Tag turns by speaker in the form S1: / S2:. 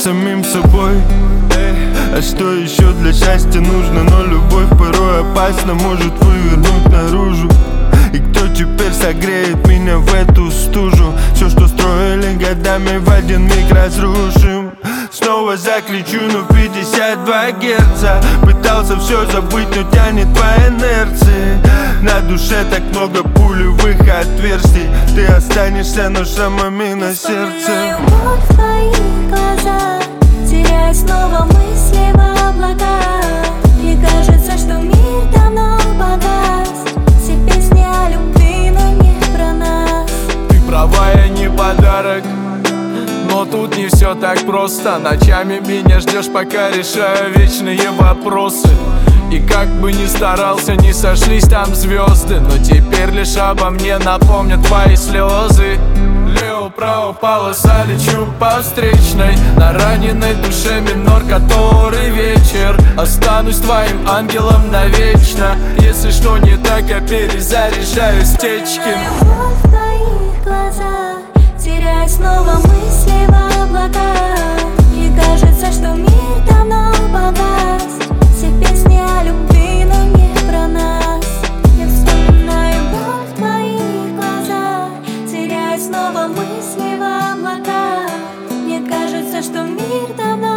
S1: самим собой. А что еще для счастья нужно? Но любовь порой опасна, может вывернуть наружу. И кто теперь согреет меня в эту стужу? Все, что строили годами, в один миг разрушим. Снова закричу, но 52 герца. Пытался все забыть, но тянет по инерции. На душе так много пулевых отверстий. Ты останешься, но шрамами на сердце.
S2: Вот в твоих глазах, теряя снова мысли в облаках. Мне кажется, что мир давно погас. Все песни о любви, но не про нас.
S3: Ты права, я не подарок, но тут не все так просто. Ночами меня ждешь, пока решаю вечные вопросы. И как бы ни старался, не сошлись там звезды. Но теперь лишь обо мне напомнят твои слезы. Лево, право, полоса, лечу по встречной. На раненой душе минор, который вечер. Останусь твоим ангелом навечно. Если что не так, я перезаряжаю стечки.
S2: Вот в твоих глазах, теряя снова мысли в облаках. Мне кажется, что мир давно погас. Все песни о любви, но не про нас. Я вспоминаю боль в твоих глазах, теряя снова мысли в облаках. Мне кажется, что мир давно